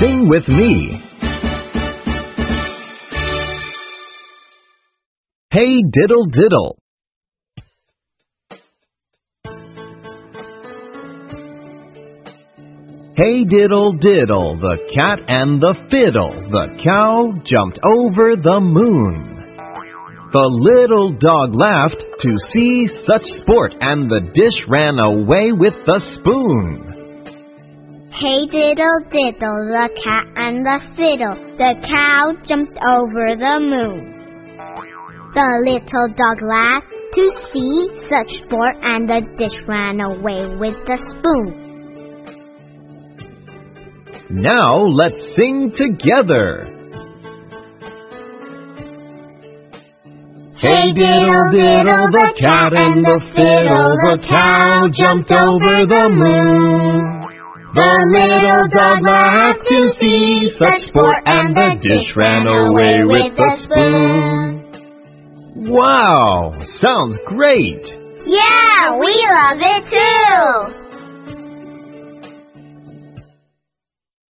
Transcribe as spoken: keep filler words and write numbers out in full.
sing with me. Hey diddle diddle. Hey diddle diddle, the cat and the fiddle, the cow jumped over the moon. The little dog laughed to see such sport, and the dish ran away with the spoon. Hey diddle diddle, the cat and the fiddle, the cow jumped over the moon. The little dog laughed to see such sport, and the dish ran away with the spoon. Now let's sing together. Hey diddle diddle, the cat and the fiddle, the cow jumped over the moon. The little dog laughed to see such sport, and the dish ran away with the spoon. Wow, sounds great! Yeah, we love it too!